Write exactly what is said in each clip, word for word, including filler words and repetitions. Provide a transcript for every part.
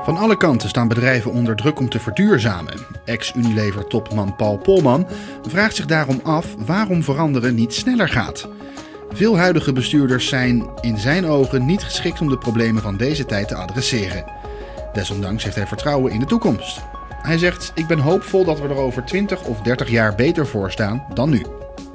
Van alle kanten staan bedrijven onder druk om te verduurzamen. Ex-Unilever-topman Paul Polman vraagt zich daarom af waarom veranderen niet sneller gaat. Veel huidige bestuurders zijn in zijn ogen niet geschikt om de problemen van deze tijd te adresseren. Desondanks heeft hij vertrouwen in de toekomst. Hij zegt: ik ben hoopvol dat we er over twintig of dertig jaar beter voor staan dan nu.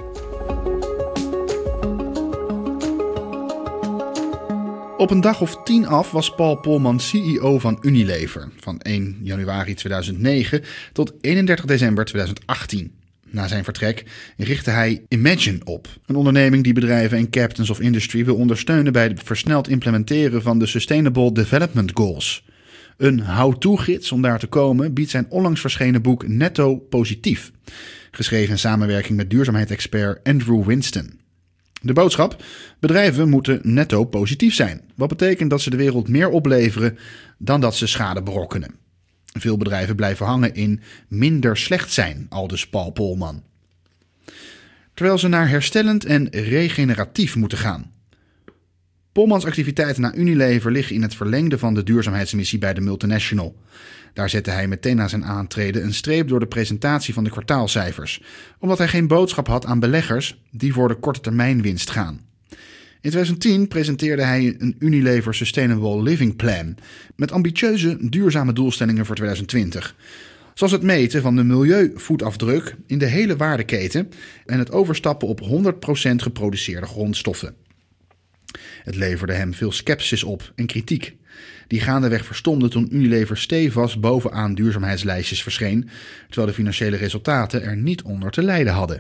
Op een dag of tien af was Paul Polman C E O van Unilever, van één januari tweeduizend negen tot eenendertig december tweeduizend achttien. Na zijn vertrek richtte hij Imagine op, een onderneming die bedrijven en captains of industry wil ondersteunen bij het versneld implementeren van de Sustainable Development Goals. Een how-to-gids om daar te komen biedt zijn onlangs verschenen boek Netto Positief, geschreven in samenwerking met duurzaamheidsexpert Andrew Winston. De boodschap: bedrijven moeten netto positief zijn. Wat betekent dat ze de wereld meer opleveren dan dat ze schade berokkenen. Veel bedrijven blijven hangen in minder slecht zijn, aldus Paul Polman. Terwijl ze naar herstellend en regeneratief moeten gaan. Polmans activiteiten na Unilever liggen in het verlengde van de duurzaamheidsmissie bij de multinational. Daar zette hij meteen na zijn aantreden een streep door de presentatie van de kwartaalcijfers, omdat hij geen boodschap had aan beleggers die voor de korte termijn winst gaan. In tweeduizend tien presenteerde hij een Unilever Sustainable Living Plan met ambitieuze duurzame doelstellingen voor tweeduizend twintig. Zoals het meten van de milieuvoetafdruk in de hele waardeketen en het overstappen op honderd procent geproduceerde grondstoffen. Het leverde hem veel scepsis op en kritiek, die gaandeweg verstomde toen Unilever stevast bovenaan duurzaamheidslijstjes verscheen, terwijl de financiële resultaten er niet onder te lijden hadden.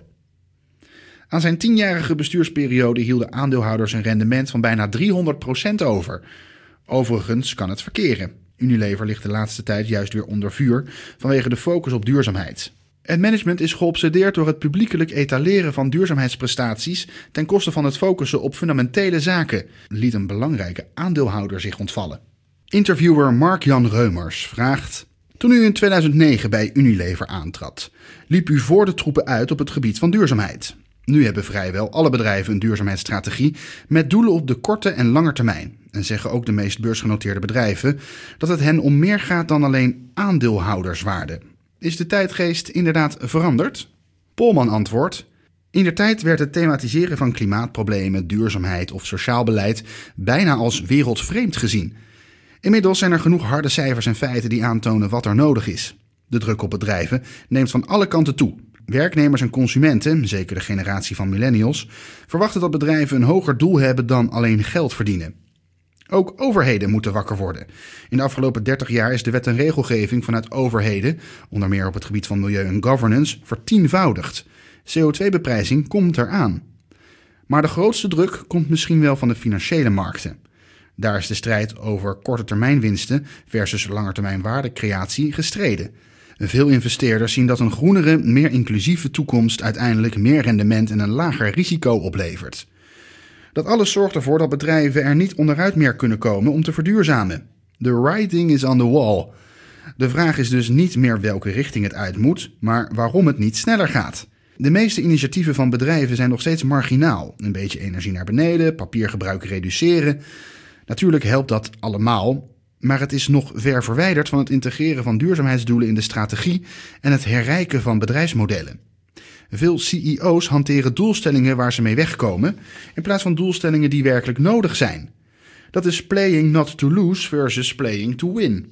Aan zijn tienjarige bestuursperiode hielden aandeelhouders een rendement van bijna driehonderd procent over. Overigens kan het verkeren. Unilever ligt de laatste tijd juist weer onder vuur vanwege de focus op duurzaamheid. Het management is geobsedeerd door het publiekelijk etaleren van duurzaamheidsprestaties ten koste van het focussen op fundamentele zaken, liet een belangrijke aandeelhouder zich ontvallen. Interviewer Mark-Jan Reumers vraagt: toen u in tweeduizend negen bij Unilever aantrad, liep u voor de troepen uit op het gebied van duurzaamheid. Nu hebben vrijwel alle bedrijven een duurzaamheidsstrategie met doelen op de korte en lange termijn. En zeggen ook de meest beursgenoteerde bedrijven dat het hen om meer gaat dan alleen aandeelhouderswaarde. Is de tijdgeest inderdaad veranderd? Polman antwoordt: indertijd werd het thematiseren van klimaatproblemen, duurzaamheid of sociaal beleid bijna als wereldvreemd gezien. Inmiddels zijn er genoeg harde cijfers en feiten die aantonen wat er nodig is. De druk op bedrijven neemt van alle kanten toe. Werknemers en consumenten, zeker de generatie van millennials, verwachten dat bedrijven een hoger doel hebben dan alleen geld verdienen. Ook overheden moeten wakker worden. In de afgelopen dertig jaar is de wet en regelgeving vanuit overheden, onder meer op het gebied van milieu en governance, vertienvoudigd. C O twee beprijzing komt eraan. Maar de grootste druk komt misschien wel van de financiële markten. Daar is de strijd over korte termijn winsten versus langetermijn waardecreatie gestreden. Veel investeerders zien dat een groenere, meer inclusieve toekomst uiteindelijk meer rendement en een lager risico oplevert. Dat alles zorgt ervoor dat bedrijven er niet onderuit meer kunnen komen om te verduurzamen. The writing is on the wall. De vraag is dus niet meer welke richting het uit moet, maar waarom het niet sneller gaat. De meeste initiatieven van bedrijven zijn nog steeds marginaal. Een beetje energie naar beneden, papiergebruik reduceren. Natuurlijk helpt dat allemaal, maar het is nog ver verwijderd van het integreren van duurzaamheidsdoelen in de strategie en het herrijken van bedrijfsmodellen. Veel C E O's hanteren doelstellingen waar ze mee wegkomen, in plaats van doelstellingen die werkelijk nodig zijn. Dat is playing not to lose versus playing to win.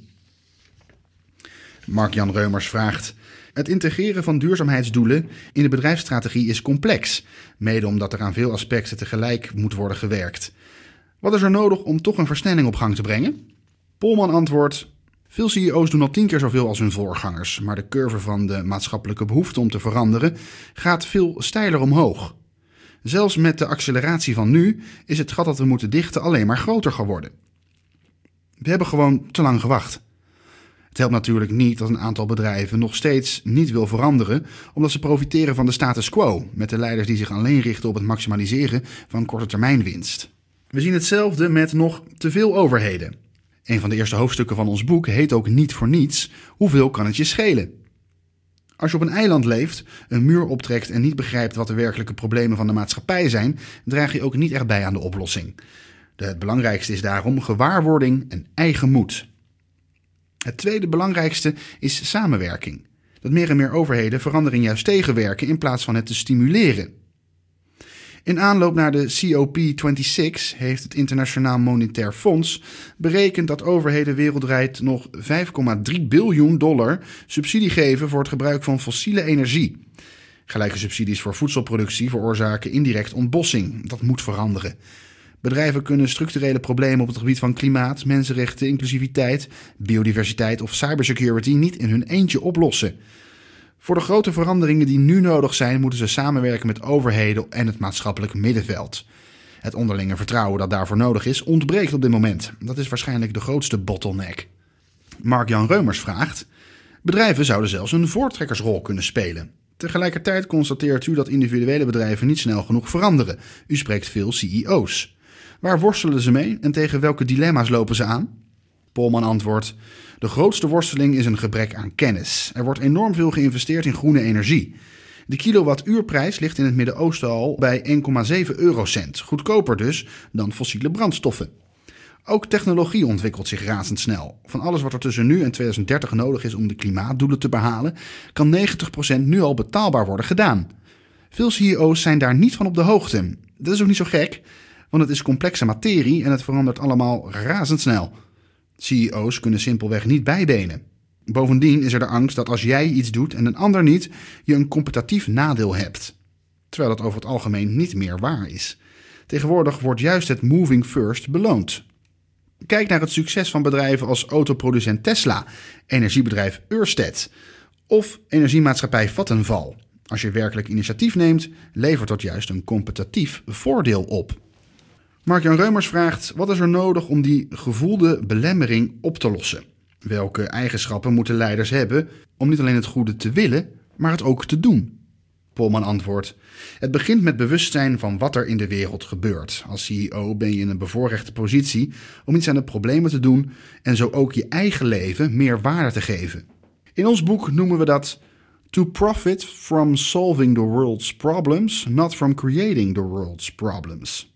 Mark-Jan Reumers vraagt: het integreren van duurzaamheidsdoelen in de bedrijfsstrategie is complex, mede omdat er aan veel aspecten tegelijk moet worden gewerkt. Wat is er nodig om toch een versnelling op gang te brengen? Polman antwoordt: veel C E O's doen al tien keer zoveel als hun voorgangers, maar de curve van de maatschappelijke behoefte om te veranderen gaat veel steiler omhoog. Zelfs met de acceleratie van nu is het gat dat we moeten dichten alleen maar groter geworden. We hebben gewoon te lang gewacht. Het helpt natuurlijk niet dat een aantal bedrijven nog steeds niet wil veranderen, omdat ze profiteren van de status quo, met de leiders die zich alleen richten op het maximaliseren van korte termijn winst. We zien hetzelfde met nog te veel overheden. Een van de eerste hoofdstukken van ons boek heet ook niet voor niets: hoeveel kan het je schelen? Als je op een eiland leeft, een muur optrekt en niet begrijpt wat de werkelijke problemen van de maatschappij zijn, draag je ook niet echt bij aan de oplossing. Het belangrijkste is daarom gewaarwording en eigen moed. Het tweede belangrijkste is samenwerking. Dat meer en meer overheden verandering juist tegenwerken in plaats van het te stimuleren. In aanloop naar de C O P zesentwintig heeft het Internationaal Monetair Fonds berekend dat overheden wereldwijd nog vijf komma drie biljoen dollar subsidie geven voor het gebruik van fossiele energie. Gelijke subsidies voor voedselproductie veroorzaken indirect ontbossing. Dat moet veranderen. Bedrijven kunnen structurele problemen op het gebied van klimaat, mensenrechten, inclusiviteit, biodiversiteit of cybersecurity niet in hun eentje oplossen. Voor de grote veranderingen die nu nodig zijn, moeten ze samenwerken met overheden en het maatschappelijk middenveld. Het onderlinge vertrouwen dat daarvoor nodig is, ontbreekt op dit moment. Dat is waarschijnlijk de grootste bottleneck. Mark-Jan Reumers vraagt: bedrijven zouden zelfs een voortrekkersrol kunnen spelen. Tegelijkertijd constateert u dat individuele bedrijven niet snel genoeg veranderen. U spreekt veel C E O's. Waar worstelen ze mee en tegen welke dilemma's lopen ze aan? Polman antwoordt: de grootste worsteling is een gebrek aan kennis. Er wordt enorm veel geïnvesteerd in groene energie. De kilowattuurprijs ligt in het Midden-Oosten al bij één komma zeven eurocent. Goedkoper dus dan fossiele brandstoffen. Ook technologie ontwikkelt zich razendsnel. Van alles wat er tussen nu en tweeduizend dertig nodig is om de klimaatdoelen te behalen, kan negentig procent nu al betaalbaar worden gedaan. Veel C E O's zijn daar niet van op de hoogte. Dat is ook niet zo gek, want het is complexe materie en het verandert allemaal razendsnel. C E O's kunnen simpelweg niet bijbenen. Bovendien is er de angst dat als jij iets doet en een ander niet, je een competitief nadeel hebt. Terwijl dat over het algemeen niet meer waar is. Tegenwoordig wordt juist het moving first beloond. Kijk naar het succes van bedrijven als autoproducent Tesla, energiebedrijf Ørsted of energiemaatschappij Vattenfall. Als je werkelijk initiatief neemt, levert dat juist een competitief voordeel op. Mark-Jan Reumers vraagt: wat is er nodig om die gevoelde belemmering op te lossen? Welke eigenschappen moeten leiders hebben om niet alleen het goede te willen, maar het ook te doen? Polman antwoordt: het begint met bewustzijn van wat er in de wereld gebeurt. Als C E O ben je in een bevoorrechte positie om iets aan de problemen te doen en zo ook je eigen leven meer waarde te geven. In ons boek noemen we dat to profit from solving the world's problems, not from creating the world's problems.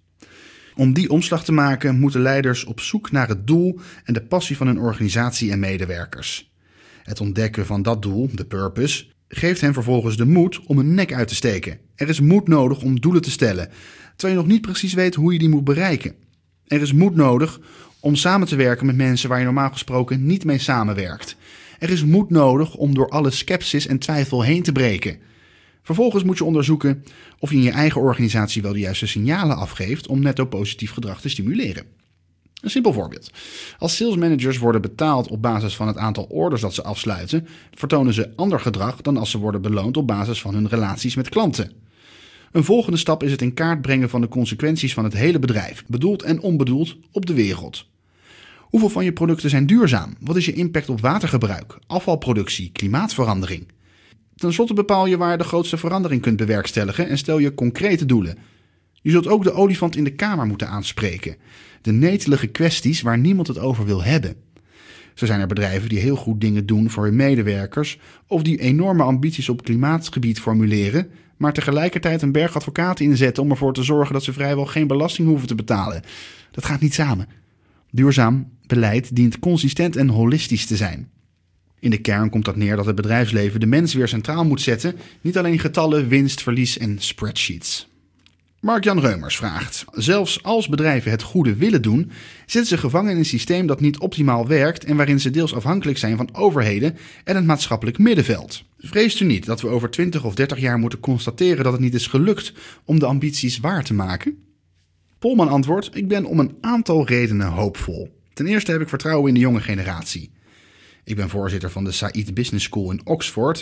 Om die omslag te maken moeten leiders op zoek naar het doel en de passie van hun organisatie en medewerkers. Het ontdekken van dat doel, de purpose, geeft hen vervolgens de moed om hun nek uit te steken. Er is moed nodig om doelen te stellen, terwijl je nog niet precies weet hoe je die moet bereiken. Er is moed nodig om samen te werken met mensen waar je normaal gesproken niet mee samenwerkt. Er is moed nodig om door alle scepsis en twijfel heen te breken. Vervolgens moet je onderzoeken of je in je eigen organisatie wel de juiste signalen afgeeft om netto positief gedrag te stimuleren. Een simpel voorbeeld. Als salesmanagers worden betaald op basis van het aantal orders dat ze afsluiten, vertonen ze ander gedrag dan als ze worden beloond op basis van hun relaties met klanten. Een volgende stap is het in kaart brengen van de consequenties van het hele bedrijf, bedoeld en onbedoeld, op de wereld. Hoeveel van je producten zijn duurzaam? Wat is je impact op watergebruik, afvalproductie, klimaatverandering? Ten slotte bepaal je waar je de grootste verandering kunt bewerkstelligen en stel je concrete doelen. Je zult ook de olifant in de kamer moeten aanspreken. De netelige kwesties waar niemand het over wil hebben. Zo zijn er bedrijven die heel goed dingen doen voor hun medewerkers of die enorme ambities op klimaatgebied formuleren, maar tegelijkertijd een berg advocaten inzetten om ervoor te zorgen dat ze vrijwel geen belasting hoeven te betalen. Dat gaat niet samen. Duurzaam beleid dient consistent en holistisch te zijn. In de kern komt dat neer dat het bedrijfsleven de mens weer centraal moet zetten, niet alleen getallen, winst, verlies en spreadsheets. Mark-Jan Reumers vraagt: zelfs als bedrijven het goede willen doen, zitten ze gevangen in een systeem dat niet optimaal werkt en waarin ze deels afhankelijk zijn van overheden en het maatschappelijk middenveld. Vreest u niet dat we over twintig of dertig jaar moeten constateren dat het niet is gelukt om de ambities waar te maken? Polman antwoordt: ik ben om een aantal redenen hoopvol. Ten eerste heb ik vertrouwen in de jonge generatie. Ik ben voorzitter van de Saïd Business School in Oxford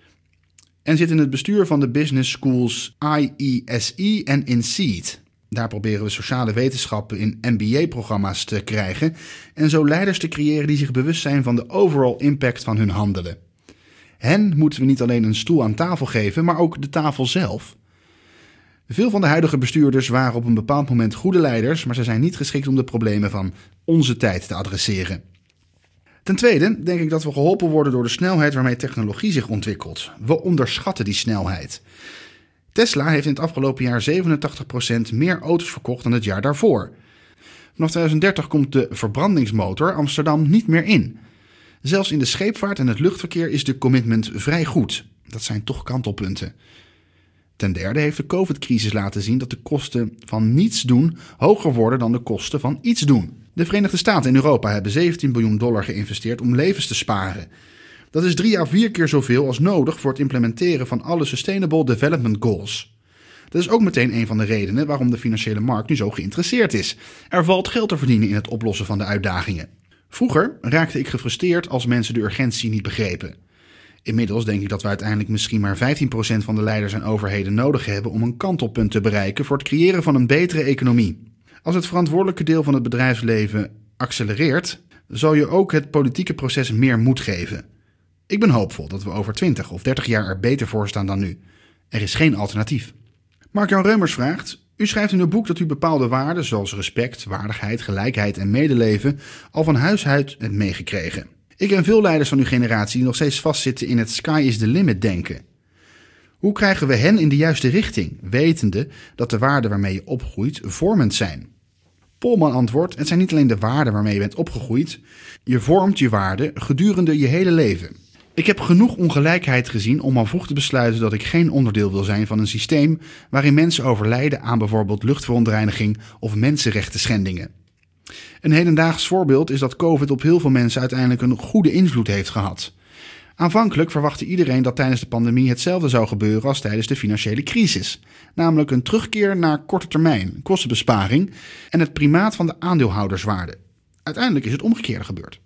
en zit in het bestuur van de business schools I E S E en INSEAD. Daar proberen we sociale wetenschappen in M B A-programma's te krijgen en zo leiders te creëren die zich bewust zijn van de overall impact van hun handelen. Hen moeten we niet alleen een stoel aan tafel geven, maar ook de tafel zelf. Veel van de huidige bestuurders waren op een bepaald moment goede leiders, maar ze zijn niet geschikt om de problemen van onze tijd te adresseren. Ten tweede denk ik dat we geholpen worden door de snelheid waarmee technologie zich ontwikkelt. We onderschatten die snelheid. Tesla heeft in het afgelopen jaar zevenentachtig procent meer auto's verkocht dan het jaar daarvoor. Vanaf tweeduizend dertig komt de verbrandingsmotor Amsterdam niet meer in. Zelfs in de scheepvaart en het luchtverkeer is de commitment vrij goed. Dat zijn toch kantelpunten. Ten derde heeft de COVID-crisis laten zien dat de kosten van niets doen hoger worden dan de kosten van iets doen. De Verenigde Staten en Europa hebben zeventien biljoen dollar geïnvesteerd om levens te sparen. Dat is drie à vier keer zoveel als nodig voor het implementeren van alle Sustainable Development Goals. Dat is ook meteen een van de redenen waarom de financiële markt nu zo geïnteresseerd is. Er valt geld te verdienen in het oplossen van de uitdagingen. Vroeger raakte ik gefrustreerd als mensen de urgentie niet begrepen. Inmiddels denk ik dat we uiteindelijk misschien maar vijftien procent van de leiders en overheden nodig hebben om een kantelpunt te bereiken voor het creëren van een betere economie. Als het verantwoordelijke deel van het bedrijfsleven accelereert, zal je ook het politieke proces meer moed geven. Ik ben hoopvol dat we over twintig of dertig jaar er beter voor staan dan nu. Er is geen alternatief. Mark-Jan Reumers vraagt: u schrijft in uw boek dat u bepaalde waarden zoals respect, waardigheid, gelijkheid en medeleven al van huis uit hebt meegekregen. Ik ken veel leiders van uw generatie die nog steeds vastzitten in het sky is the limit denken. Hoe krijgen we hen in de juiste richting, wetende dat de waarden waarmee je opgroeit vormend zijn? Polman antwoordt: het zijn niet alleen de waarden waarmee je bent opgegroeid, je vormt je waarden gedurende je hele leven. Ik heb genoeg ongelijkheid gezien om al vroeg te besluiten dat ik geen onderdeel wil zijn van een systeem waarin mensen overlijden aan bijvoorbeeld luchtverontreiniging of mensenrechten schendingen. Een hedendaags voorbeeld is dat COVID op heel veel mensen uiteindelijk een goede invloed heeft gehad. Aanvankelijk verwachtte iedereen dat tijdens de pandemie hetzelfde zou gebeuren als tijdens de financiële crisis. Namelijk een terugkeer naar korte termijn, kostenbesparing en het primaat van de aandeelhouderswaarde. Uiteindelijk is het omgekeerde gebeurd.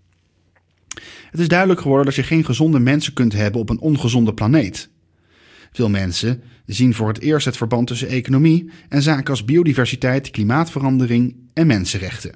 Het is duidelijk geworden dat je geen gezonde mensen kunt hebben op een ongezonde planeet. Veel mensen zien voor het eerst het verband tussen economie en zaken als biodiversiteit, klimaatverandering en mensenrechten.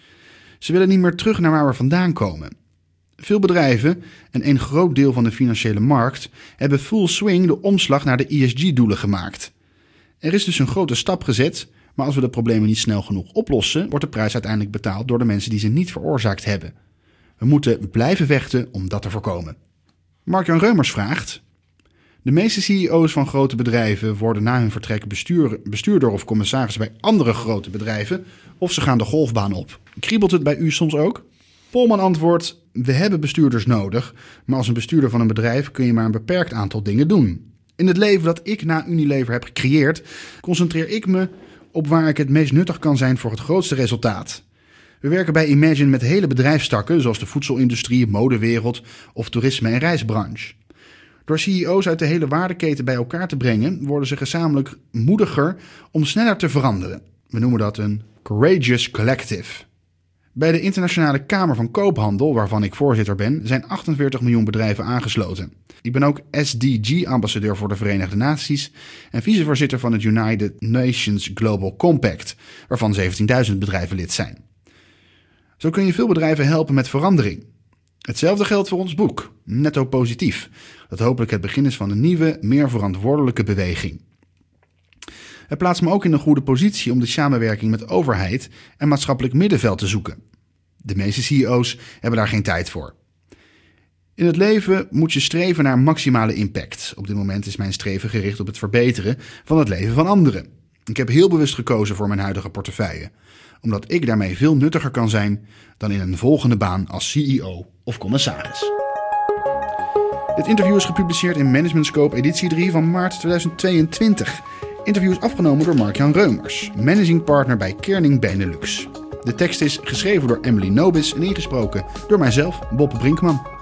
Ze willen niet meer terug naar waar we vandaan komen. Veel bedrijven en een groot deel van de financiële markt hebben full swing de omslag naar de E S G-doelen gemaakt. Er is dus een grote stap gezet, maar als we de problemen niet snel genoeg oplossen, wordt de prijs uiteindelijk betaald door de mensen die ze niet veroorzaakt hebben. We moeten blijven vechten om dat te voorkomen. Mark-Jan Reumers vraagt: de meeste C E O's van grote bedrijven worden na hun vertrek bestuur, bestuurder of commissaris bij andere grote bedrijven of ze gaan de golfbaan op. Kriebelt het bij u soms ook? Polman antwoordt: we hebben bestuurders nodig, maar als een bestuurder van een bedrijf kun je maar een beperkt aantal dingen doen. In het leven dat ik na Unilever heb gecreëerd, concentreer ik me op waar ik het meest nuttig kan zijn voor het grootste resultaat. We werken bij Imagine met hele bedrijfstakken, zoals de voedselindustrie, modewereld of toerisme- en reisbranche. Door C E O's uit de hele waardeketen bij elkaar te brengen, worden ze gezamenlijk moediger om sneller te veranderen. We noemen dat een Courageous Collective. Bij de Internationale Kamer van Koophandel, waarvan ik voorzitter ben, zijn achtenveertig miljoen bedrijven aangesloten. Ik ben ook S D G-ambassadeur voor de Verenigde Naties en vicevoorzitter van het United Nations Global Compact, waarvan zeventienduizend bedrijven lid zijn. Zo kun je veel bedrijven helpen met verandering. Hetzelfde geldt voor ons boek, Netto Positief, dat hopelijk het begin is van een nieuwe, meer verantwoordelijke beweging. Het plaatst me ook in een goede positie om de samenwerking met overheid en maatschappelijk middenveld te zoeken. De meeste C E O's hebben daar geen tijd voor. In het leven moet je streven naar maximale impact. Op dit moment is mijn streven gericht op het verbeteren van het leven van anderen. Ik heb heel bewust gekozen voor mijn huidige portefeuille, omdat ik daarmee veel nuttiger kan zijn dan in een volgende baan als C E O of commissaris. Dit interview is gepubliceerd in Management Scope editie drie van maart tweeduizend tweeëntwintig. Interview is afgenomen door Mark-Jan Reumers, managing partner bij Kearning Benelux. De tekst is geschreven door Emily Nobis en ingesproken door mijzelf, Bob Brinkman.